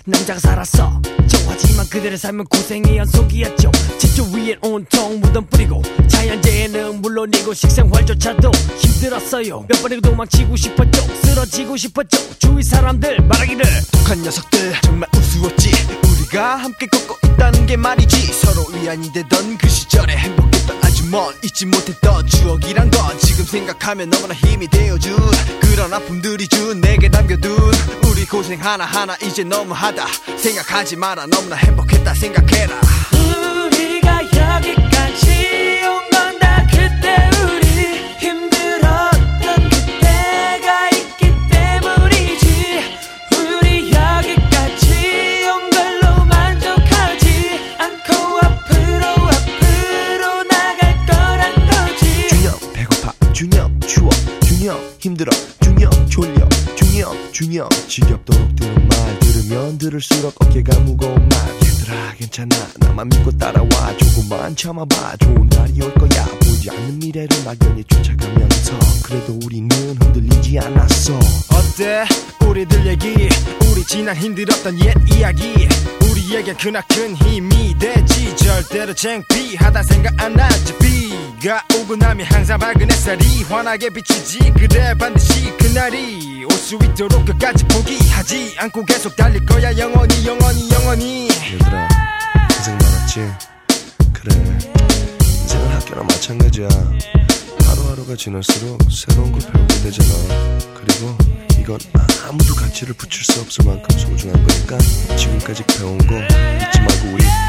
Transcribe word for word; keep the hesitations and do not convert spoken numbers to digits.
남자가 살았어. 하지만 그들의 삶은 고생의 연속이었죠. 지조 위엔 온통 무덤 뿌리고 자연재해는 물론이고 식생활조차도 힘들었어요. 몇 번이고 도망치고 싶었죠. 쓰러지고 싶었죠. 주위 사람들 말하기를 독한 녀석들 정말 우스웠지. 우리가 함께 걷고 있다는 게 말이지. 서로 위안이 되던 그 시절에 행복했던 아주 먼 잊지 못했던 추억이란 건 지금 생각하면 너무나 힘이 되어준 그런 아픔들이 준 내게 남겨둔 우리 고생 하나하나 이제 너무하다 생각하지 마라. 너무나 행복했다 생각해라. 우리가 여기까지 온 건 다 그때 우리 힘들었던 그때가 있기 때문이지. 우리 여기까지 온 걸로 만족하지 않고 앞으로 앞으로 나갈 거란 거지. 준영 배고파, 준영 추워, 준영 힘들어, 준영 졸려, 준영 준영 지겹도록 들은 말 들으면 들을수록 어깨가 무거운 말. 얘들아 괜찮아 나만 믿고 따라와. 조금만 참아봐 좋은 날이 올 거야. 보이지 않는 미래를 막연히 쫓아가면서 그래도 우리는 흔들리지 않았어. 어때 우리들 얘기 우리 지난 힘들었던 옛 이야기 우리에게 크나큰 힘이 되지. 절대로 창피하다 생각 안 하지. 비가 오고 나면 항상 밝은 햇살이 환하게 비추지. 그래 반드시 그날이 올 수 있도록 끝까지 포기하지 않고 계속 달릴 거야. 영원히 영원히 영원히. 얘들아 고생 많았지. 그래 인생은 학교나 마찬가지야. 하루하루가 지날수록 새로운 걸 배우게 되잖아. 그리고 이건 아무도 가치를 붙일 수 없을 만큼 소중한 거니까 지금까지 배운 거 잊지 말고 우리